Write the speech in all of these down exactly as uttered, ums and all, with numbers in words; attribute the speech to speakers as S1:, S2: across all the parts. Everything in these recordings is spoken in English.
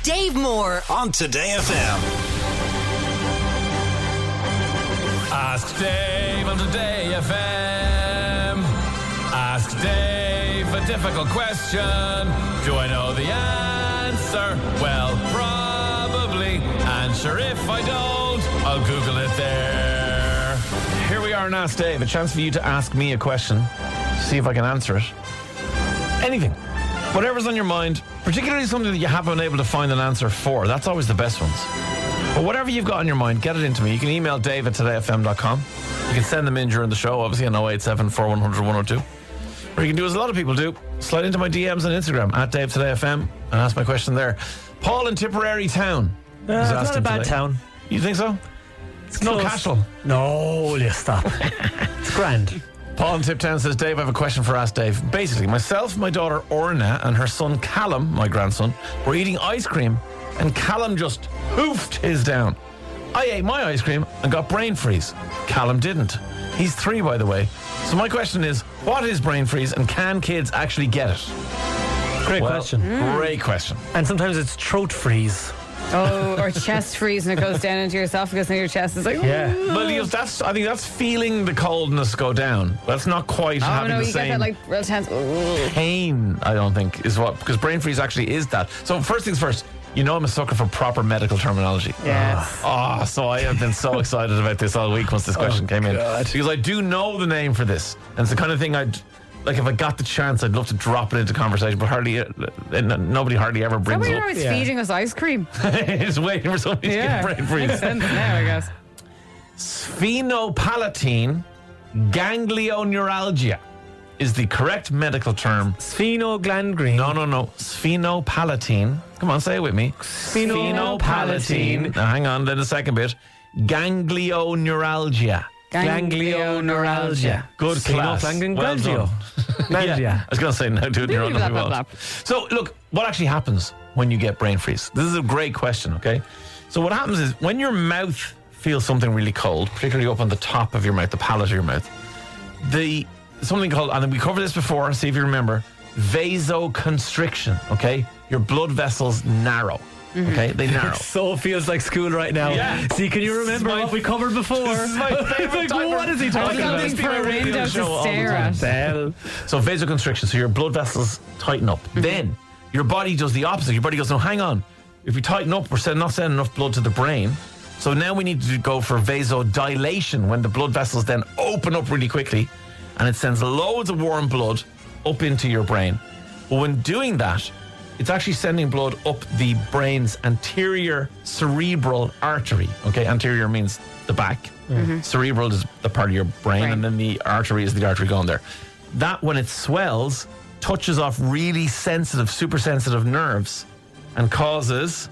S1: Dave Moore
S2: on Today F M.
S3: Ask Dave on Today F M. Ask Dave a difficult question. Do I know the answer? Well, probably. And sure, if I don't, I'll Google it there.
S4: Here we are on Ask Dave, a chance for you to ask me a question, see if I can answer it. Anything. Whatever's on your mind, particularly something that you haven't been able to find an answer for. That's always the best ones. But whatever you've got on your mind, get it into me. You can email Dave at today f m dot com. You can send them in during the show, obviously on oh eight seven, four one zero zero, one oh two. Or you can do as a lot of people do, slide into my D Ms on Instagram, at Dave Today F M, and ask my question there. Paul in Tipperary Town.
S5: Uh, it's not a bad today. Town.
S4: You think so?
S5: It's
S4: no Cashel.
S5: No, you stop. It's grand.
S4: Paul in Tiptown says, Dave, I have a question for Ask Dave. Basically, myself, my daughter Orna, and her son Callum, my grandson, were eating ice cream, and Callum just hoofed his down. I ate my ice cream and got brain freeze. Callum didn't. He's three, by the way. So my question is, what is brain freeze, and can kids actually get it?
S5: Great
S4: well,
S5: question.
S4: Mm. Great question.
S5: And sometimes it's throat freeze.
S6: Oh, or chest freeze, and it goes down into your esophagus, and your chest is like,
S5: yeah.
S4: Well, you know, that's I think that's feeling the coldness go down. That's not quite
S6: oh,
S4: having
S6: no,
S4: the
S6: you
S4: same
S6: get that like real tense
S4: pain. I don't think is what because brain freeze actually is that. So first things first. You know I'm a sucker for proper medical terminology.
S6: Yes.
S4: Oh, so I have been so excited about this all week once this question
S5: oh,
S4: came in.
S5: God.
S4: Because I do know the name for this. And it's the kind of thing I'd, like if I got the chance, I'd love to drop it into conversation, but hardly, uh, nobody hardly ever brings
S6: Somebody
S4: it up.
S6: always
S5: Yeah.
S6: feeding us ice cream.
S4: Just waiting for somebody
S6: Yeah.
S4: to get brain freeze.
S6: Makes sense now, I guess.
S4: Sphenopalatine ganglioneuralgia is the correct medical term.
S5: Sphenogangrene.
S4: No, no, no. Sphenopalatine. Come on, say it with me. Sphenopalatine. Now, hang on, then the second bit. Ganglioneuralgia.
S6: Ganglioneuralgia.
S4: Good class. Well done. Yeah, I was going to say now, do it in your own
S6: Blah,
S4: way.
S6: blah, blah.
S4: So, look, what actually happens when you get brain freeze? This is a great question, okay? So what happens is when your mouth feels something really cold, particularly up on the top of your mouth, the palate of your mouth, the something called, and we covered this before, see if you remember, vasoconstriction, okay? Your blood vessels narrow,
S6: Mm-hmm.
S4: okay? They narrow.
S5: It so feels like school right now.
S4: Yeah.
S5: See, can you remember
S4: my-
S5: what we covered before?
S4: This is my favourite
S5: Like,
S4: type
S5: what
S4: of-
S5: is he
S4: I
S5: talking
S4: think
S5: about?
S4: this
S6: Something
S4: be
S6: for
S4: my
S6: a
S4: radio
S6: window to
S4: show all the
S6: stare
S4: time.
S6: at.
S5: Bell.
S4: So vasoconstriction, so your blood vessels tighten up.
S6: Mm-hmm.
S4: Then your body does the opposite. Your body goes, no, hang on. If we tighten up, we're send- not sending enough blood to the brain. So now we need to go for vasodilation when the blood vessels then open up really quickly and it sends loads of warm blood up into your brain. But when doing that, it's actually sending blood up the brain's anterior cerebral artery. Okay, anterior means the back. Mm-hmm. Cerebral is the part of your brain,
S6: Right.
S4: and then the artery is the artery going there. That, when it swells, touches off really sensitive, super sensitive nerves and causes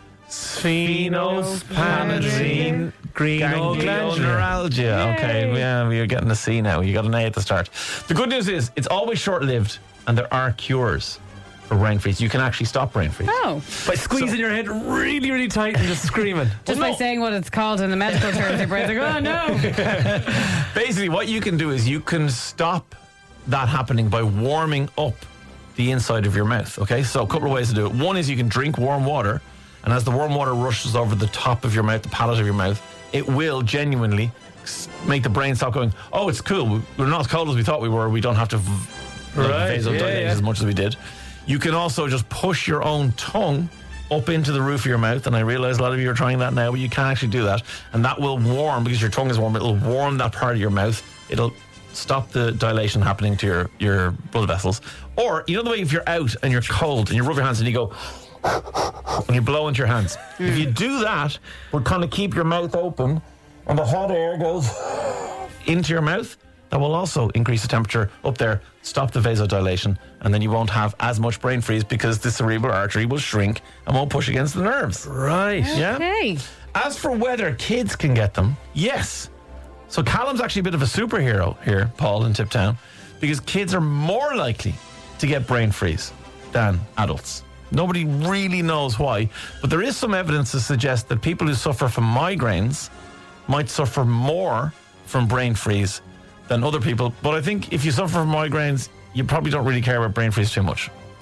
S4: sphenopalatine ganglioneuralgia. Okay, yeah, we're getting a C now. You got an A at the start. The good news is it's always short-lived, and there are cures for brain freeze. You can actually stop brain freeze.
S6: Oh.
S5: By squeezing your head really, really tight and just screaming.
S6: Just
S4: Well,
S6: by
S4: no.
S6: saying what it's called in the medical terms, your brain's like, oh no.
S4: Basically, what you can do is you can stop that happening by warming up the inside of your mouth. Okay, so a couple of ways to do it. One is you can drink warm water, and as the warm water rushes over the top of your mouth, the palate of your mouth, it will genuinely s- make the brain stop going, oh, it's cool. We're not as cold as we thought we were. We don't have to v- like,
S5: Right,
S4: vasodilate
S5: yeah, yeah.
S4: as much as we did. You can also just push your own tongue up into the roof of your mouth, and I realize a lot of you are trying that now, but you can actually do that, and that will warm, because your tongue is warm, it'll warm that part of your mouth. It'll stop the dilation happening to your, your blood vessels. Or, you know the way if you're out and you're cold and you rub your hands and you go and you blow into your hands. Mm. If you do that, we'll kind of keep your mouth open and the hot air goes into your mouth. That will also increase the temperature up there, stop the vasodilation, and then you won't have as much brain freeze because the cerebral artery will shrink and won't push against the nerves.
S5: Right.
S4: Yeah.
S6: Okay.
S4: As for whether kids can get them, yes. So Callum's actually a bit of a superhero here, Paul, in Tiptown, because kids are more likely to get brain freeze than adults. Nobody really knows why, but there is some evidence to suggest that people who suffer from migraines might suffer more from brain freeze than other people. But I think if you suffer from migraines, you probably don't really care about brain freeze too much,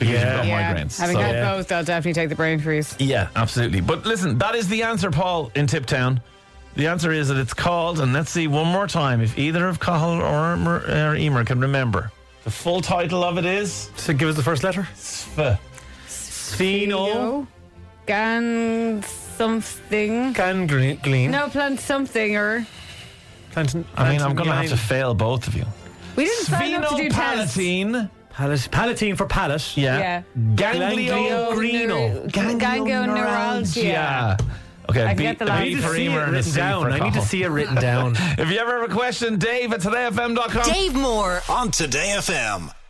S4: because
S5: Yeah.
S4: you've got
S6: Yeah.
S4: migraines.
S6: Having
S4: So-
S6: had
S5: Yeah.
S6: both, I'll definitely take the brain freeze.
S4: Yeah, absolutely. But listen, that is the answer, Paul, in Tiptown. The answer is that it's called, and let's see one more time if either of Cahill or, Emer, or Emer can remember. The full title of it is
S5: So give us the first letter.
S4: Sf.
S5: Spheno.
S6: Gan something.
S5: Gangrene. Glean.
S6: No, plant something or.
S5: Plantin,
S4: I mean, I'm going to have to fail both of you.
S6: We didn't sign up to do tests.
S4: Sphenopalatine.
S5: Palat- Palatine for palate.
S4: Yeah.
S6: Yeah.
S4: Ganglio.
S5: Ganglio.
S6: Ganglioneuralgia.
S4: Okay,
S6: I
S4: B,
S6: can get the
S4: a
S6: last.
S5: I
S4: B
S5: need to
S4: for
S5: see it
S4: Emer and a
S5: written
S4: C
S5: down.
S4: for
S5: I need to
S4: Cahill.
S5: see it written down.
S4: If you ever have a question, Dave at today F M dot com.
S1: Dave Moore
S2: on Today F M.